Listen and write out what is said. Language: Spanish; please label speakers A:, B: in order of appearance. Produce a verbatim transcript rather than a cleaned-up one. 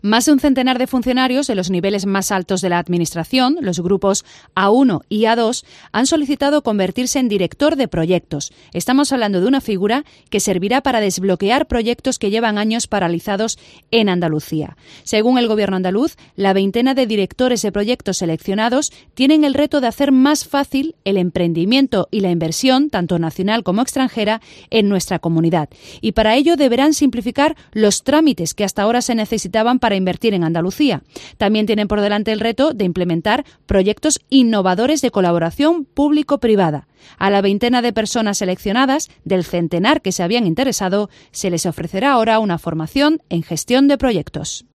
A: Más de un centenar de funcionarios de los niveles más altos de la Administración, los grupos A uno y A dos, han solicitado convertirse en director de proyectos. Estamos hablando de una figura que servirá para desbloquear proyectos que llevan años paralizados en Andalucía. Según el Gobierno andaluz, la veintena de directores de proyectos seleccionados tienen el reto de hacer más fácil el emprendimiento y la inversión, tanto nacional como extranjera, en nuestra comunidad. Y para ello deberán simplificar los trámites que hasta ahora se necesitaban para invertir en Andalucía. También tienen por delante el reto de implementar proyectos innovadores de colaboración público-privada. A la veintena de personas seleccionadas, del centenar que se habían interesado, se les ofrecerá ahora una formación en gestión de proyectos.